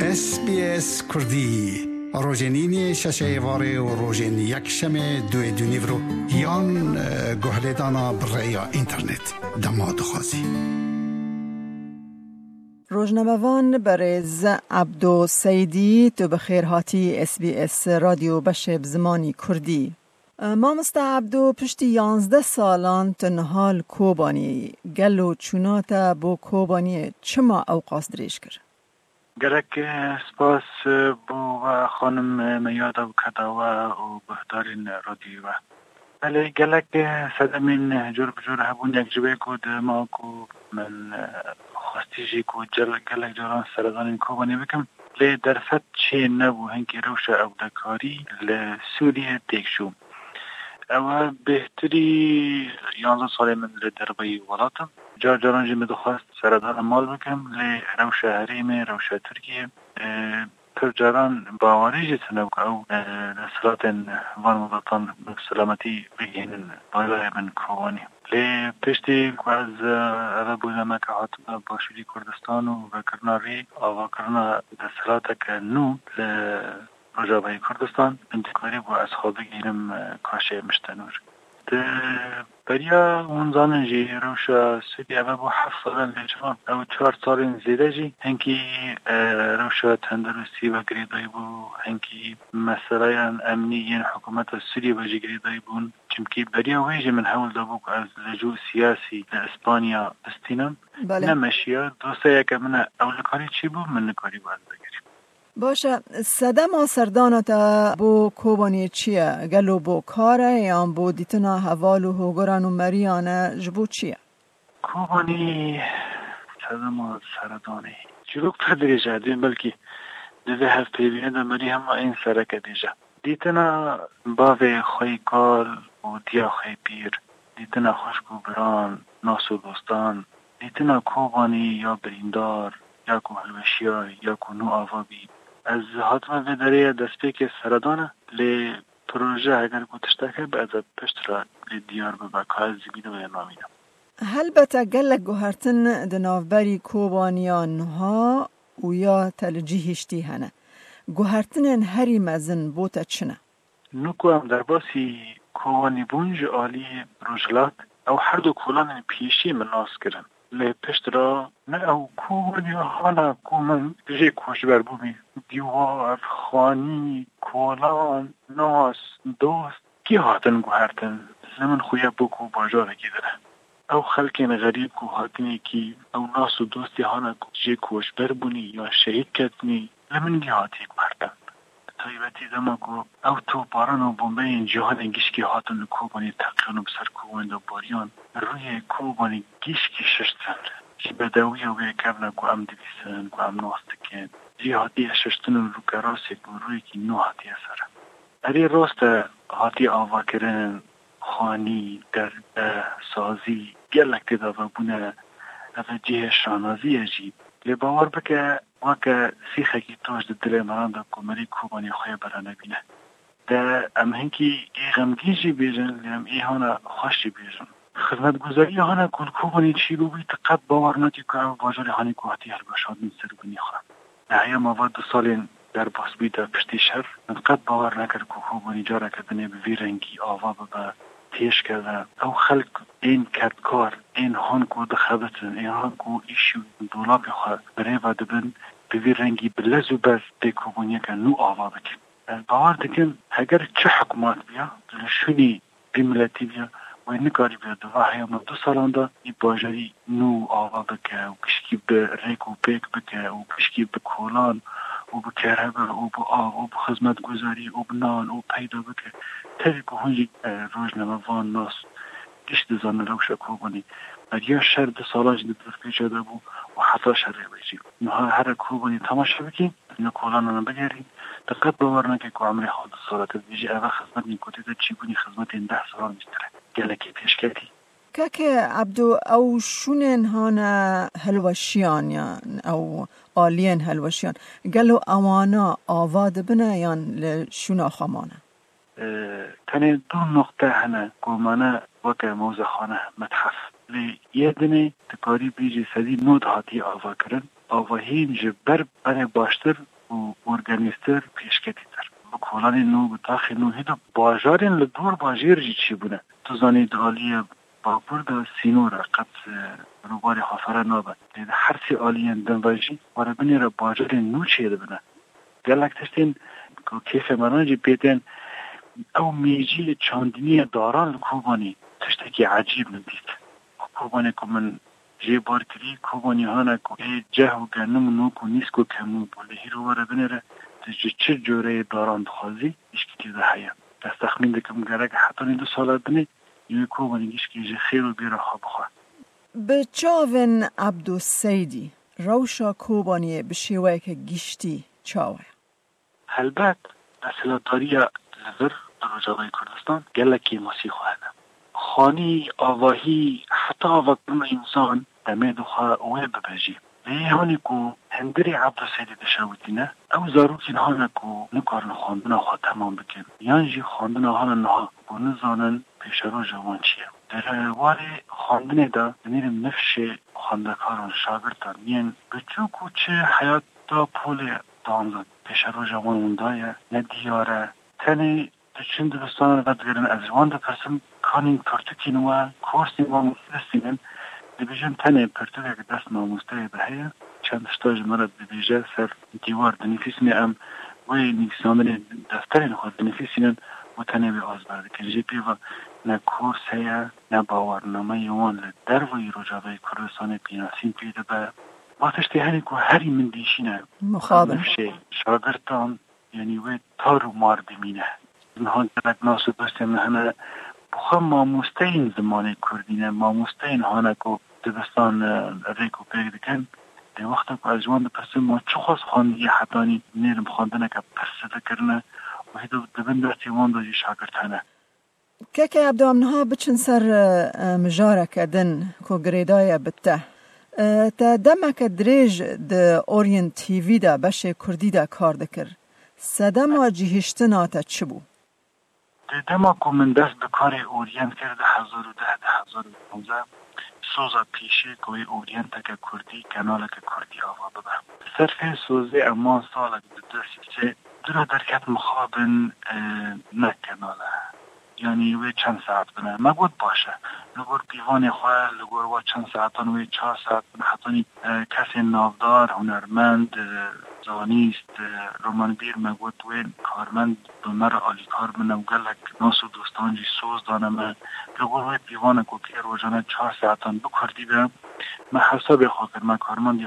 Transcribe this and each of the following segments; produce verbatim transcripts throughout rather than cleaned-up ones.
اس بی اس کردی روزنین ششه واره و روزن یک شمه دوی دونیورو یان گوهردانا برای اینترنت دماد خوازی روزنامه‌وان برز عبدو سیدی تو بخیر هاتی اس بی اس رادیو بشب زمانی کردی. ما مستعبدو پشتی یانزده سالان تنهال کوبانی گلو چوناتا بو کوبانی چما اوقاس دریش کرد؟ گلک سپاس بو خانم میادا و کداوا و بهدارین رادیو ولی گلک صدمین جور بجور هبون یک جبه کود ما کو من خواستیجی کو جل گلک جوران سردان کوبانی بکم لی درفت چه نبو هنگی روش او دکاری لسوریه تکشو اول بهتری یانزده ساله من لدربایی ولاتم جار جاران جی مدخواست سردان مال بکم لی روش حریم روش ترکیه پر جاران باوری جیت نبو او نسلات وان مدتان سلامتی بگینن بایلای من کوانی لی پشتی که از اوه بودم که حتما باشوری کردستان و بکرنا ری آوا کرنا نسلات که نو رجابه کردستان انتقاری با از خواب بگیرم کاشه مشتنور ده بریا اونزان جی روشا سوی اوه با هفت سالن لیجوان او چهار سالن زیده جی هنگی روشا تندرستی و گریدای بو هنگی مسئله امنی این حکومت سوری و جی گریدای بون چمکی بریا ویجی من حول دابو که از لجوع سیاسی اسپانیا استینم بله. نمشیا دوسته یک من اولکاری چی بو من نکاری باید بگیریم باشه صدم سردانتا بو کوبانی چیه؟ گلو بو کاره یا بو دیتنا حوال و هوگران و مریانه جبو چیه؟ کوبانی صدم سردانی چلوک پر دیجا دیم بلکی دوه هفت پیوینه دا مری هم این سرک دیجا دیتنا باوی خوی کال و دیا خوی پیر دیتنا خوشکو بران ناسو دوستان دیتنا کوبانی یا بریندار یا کو هلوشیا یا کو نو آوابی از حتما وداره دسته که سردانه لی پروژه اگر گوتشتکه بعد پشت را لی دیار ببا کاز زیبیده و نامینه هلبته گلک گوهرتن دنافبری کوبانیان ها و یا تلجیهشتی هنه گوهرتن هری مزن بوتا چنه؟ نوکو هم در باسی کوبانی بونج آلی روژلات او هر دو کولان پیشی مناس کرن لی پشت را نه او کوبانی هانا کومن جه کوش بر بومی دیوار، خانی، کولان، ناس، دوست کی هاتن گوهرتن زمن خویا بکو باجاره کی داره او خلکین غریب کو هاتنی کی او ناس و دوستی هانا جه کوش بر بونی یا شهید کتنی زمن گی هاتی گوهرتن طایبتی زمان کو او تو باران و بومبه این جهان انگیش هاتن کوبانی تقیان و بسر کوبانی و باریان روی کوبانی گیش کی ششتن جی بدوی و بیکرنا کو ام دیویسن کو ام ناستکن جی هاتی ششتن رو کراسی کو روی کی نو هاتی اثر اری راست هاتی آوا کرن خانی در سازی گلک دیده و بونه او جه شانازی جی لی باور بکه واقع سیخه کی توش ده دل مران ده کمری کوبانی خوی برانه بینه ده ام هنکی ای غمگیجی بیرن لیم ای هانا خوشی بیرن خدمت گذاری هانا کل کوبانی چی رو بی تقد باور نتی که او باجار هانی که هاتی هر باشاد من سر بینی خواهم نهی مواد دو سالین در باس بیده پشتی شهر من قد باور نکرد که کوبانی جاره کردنه به ویرنگی آوا ببا تیش کرده او خلق این کردکار این هان کو دخبتن این هان کو ایشو دولاب خواه برای و دبن به ویرنگی بلزو بز دی کوبانی که نو آوا بکن باور دکن اگر چه حکومات بیا لشونی بی ملتی بیا و این نکاری بیا دو حیام دو سالان دا ای باجری نو آوا بکه و کشکی به ریک و پیک بکه و کشکی به کولان و به کرهبه و به آب و به خدمت گذاری و به نان و پیدا بکه تایی که هنجی روزنامه وان ناس گشت زن روش کوبانی یا شهر ده سالاج ده پیچه ده بو و حتی شهر بیجی نها هر کوبانی تماشا بکی اینو کولان بگیری دقیق باور نکه که عمری حال سالات بیجی اوه خدمت نیکوتی ده چی بونی خدمت این ده سالان میستره گلکی پیش کردی که عبدو او شونن هانا هلوشیان یا او آلین هلوشیان گلو اوانا آواد بنا یا لشونا خمانه تنه دو نقطه هنه گومانه وکه موزه خانه متحف لی یه دنه تکاری بیجی سدی نود هاتی آوا کرن آوا هینج بر بر باشتر ارگانیستر پیشکتی تر بکولان نو بتاخی نو هیدو باجارین لدور باجیر جی چی بونه تو زانید آلی باپور دا سینو را قد روباری حافره نابد هر سی آلیین دنواجی واره بینی را باجارین نو چیده بونه گلک تشتین کیف مرانجی بیدن او میجی چاندینی داران کوبانی تشتکی عجیب ندید کوبانی که من جه بار کری کوبانی هانا که جه و گنم نو که نیست که کمو بوله هیرو واره بینی را تجه چه جوره داران دخوازی ایشکی تیده حیم دست تخمین دکم گرگ حتی نی دو سالت بینی یوی کوبانی ایشکی جه خیر و بیره خواب خواه به چاون عبدو سیدی روشا کوبانی بشیوه که گیشتی چاوه البته اصلاتاری لور در روجاوای کردستان گلکی موسیقی هنه خانی آواهی حتی آواکرون انسان دمه دخواه اوه ببجی لیه هانی که هندری عبدو سیدی دشاوتینه او زاروکین هانه که نکارن خواندن خواه تمام بکن یعنی خواندن هانه نها که نزانن پیش رو جوان چیه در واری خواندن دا دنیرم نفش خواندکاران شاگردان یعنی بچو که چه حیات دا پول دانزد پیش رو جوان موندایه نه دیاره تنی دچین دبستان قد گرن از جوان دا پرسم کانین پرتوکین و کورسی ما مسترسینن دبیجن تنی پرتوکه که دست ناموسته بهیه چند شتاج مرد دبیجه سر دیوار دنیفیسنی ام وی نیساندن دفترین خود دنیفیسینن و تنی بی آز برده که جی پیوا نه کورس هیا نه باورنامه یوان در وی رجاوه کردستان پیناسین پیده به وقتشتی هنی که هری من دیشینه مخابر نفشه شاگردان یعنی وی تارو مار بمینه نها گلک ناسو داشتیم هنه بخواه ماموستین زمان کردینه ماموستین هانه که دبستان ریکو پیگ دکن ده وقت که از جوان ده پرسه ما چو خواست خواندی حتانی نیرم خواندنه که پرسه کرنه و هیدو دبن درستی وان داشتی شاگرد هنه که که عبدو امنها بچن سر مجاره کدن که گریدای بته تا دمک دریج ده اورینت تیوی ده بشه کردی ده کار دکر سدما جهشتنا تا چه بو؟ ده دما که من دست بکار اورینت کرده هزار و ده ده هزار و پونزه سوزا پیشه که اورینت که کردی کانال که کردی آوا ببه صرف سوزه اما سالک درسی چه درا درکت مخابن نه کاناله یعنی وی چند ساعت بنه مگود باشه لگور پیوان خواه لگور و چند ساعتان وی چهار ساعت بنه حتی کسی نافدار هنرمند زانیست رومانبیر مگود وی کارمند بمر آلی کار بنه و گلک ناسو دوستان جی سوز دانمه لگور وی پیوان کوکی روزانه چهار ساعتان بکردی به من حسابی خواه کرد من کارمندی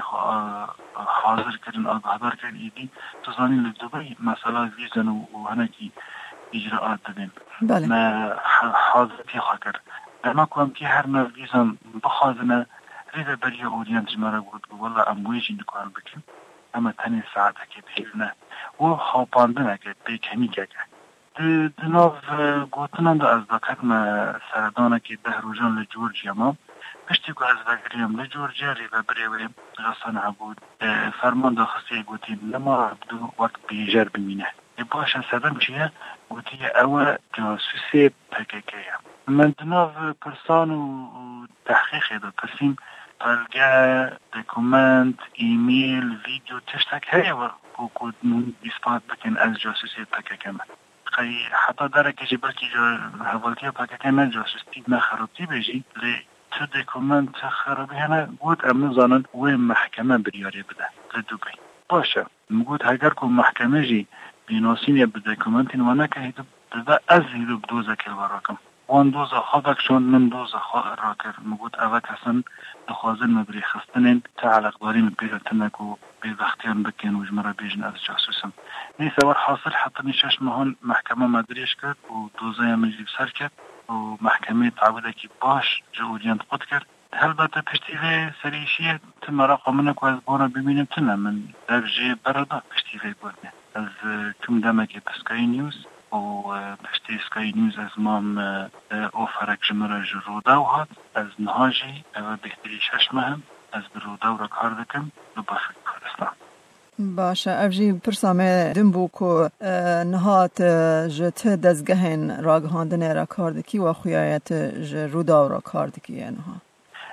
حاضر کردن آگاهدار کرد ایدی تو زانی لدوبی مسئله ویزن و هنکی اجراءات دادیم بله. ما حاضرتی خواه کرد اما کنم که هر نویزم بخوازنه ریده بری اورینت جمعه بود والله امویجی نکان بکن اما تنی ساعته که بهیرنه و خواباندنه که بیکنی که که دناف گوتنان دا از دکت ما سردانه که ده روزان لجورجیا ما پشتی که از بگریم لجورجیا ریده بری ویم غصانه بود فرمان دا خصیه گوتیم لما عبدو وقت بیجر بمینه باشه سبب چیه؟ گوتی اوه جاسوسی پککیه من دناو پرسان و تحقیق دا پرسیم بلگه دکومنت ایمیل ویدیو تشتک هیه و کود اثبات بکن از جاسوسی پککه من خیلی حتی داره که بلکی حوالتی پککه نه جاسوسی نه خرابتی بجی لی تو دکومنت خرابی هنه گود امن زانن و محکمه بریاری بده لدوبی باشه مگود اگر که محکمه جی بیناسین یا بدکومنتین و نکه هیدو بده از هیدو بدوزه که براکم وان دوزه خوابک شون من دوزه خواه را کرد مگود اوک اصلا دخوازن مبری خستنین تا علاقداری مبیرتنک و بیدختیان بکن و جمعه بیجن از جاسوسم نیسه ور حاصل حتی نیشش مهان محکمه مدریش کرد و دوزه یا مجیب سر کرد و محکمه تعبوده که باش جهودیان قد کرد البته پشتیوه سریشیه تمرا قامنه که از بارا ببینم تنه من در جه برادا پشتیوه بودنه از کم دمه که پسکای نیوز و پشتی اسکای نیوز از مام او فرک جمعه جرودا و هاد از نهاجی و بهتری شش مهم از برودا و را کار دکم و بافک کردستان باشه افجی پرسامه دنبو که نهات جت دزگهن راگهاندنه را کار دکی و خویایت جرودا و را کار دکی نها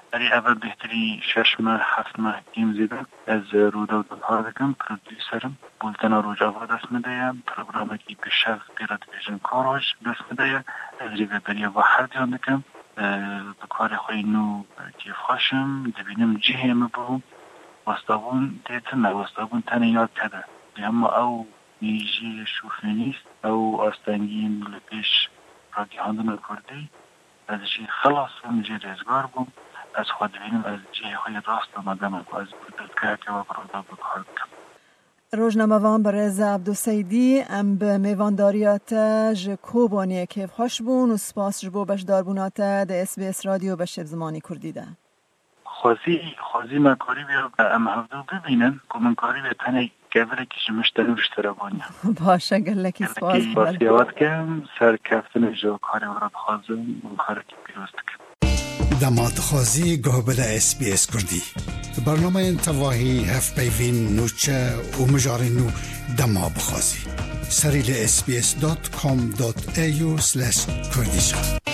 اری اول بهتری شش ماه هفت ماه گیم زیدم از رودا و دلها دکم پرودیوسرم بولتنا روجاوا دست مدهیم پروگرامه که بشف بیرد بیجن کاروش دست مدهیم از ریوه بریا و هر دیان دکم بکار خوی نو کیف خوشم دبینم جهیم بو وستابون دیتم وستابون تنه یاد کده اما او نیجی شوفی نیست او آستانگیم لپیش راکی هاندن کردی از جی خلاص هم جی رزگار بوم از خود بینم از جی خوی راست آمدم و از بودت که و برادا بکار بکم روزنامه‌وان برز عبدالسیدی ام به میوانداریات ج کوبانی کیف خوش بون و سپاس جبو بشدار بونات ده اس بی اس رادیو بشب زمانی کردی ده خوزی خوزی من کاری بیا ام هفته ببینن که من کاری به تنه گوره که مشتری بشتره بانیم باشه گلکی سپاس باسی یاد کم سر کفتن جو کاری ورد خوازم و کاری که پیروست کم دماد خوازی گوبل اس بی اس کردی برنامه انتواهی هف بیوین نوچه و مجاری نو دما بخوازی سریل اس بی اس دات کام دات ای یو سلش کردیشا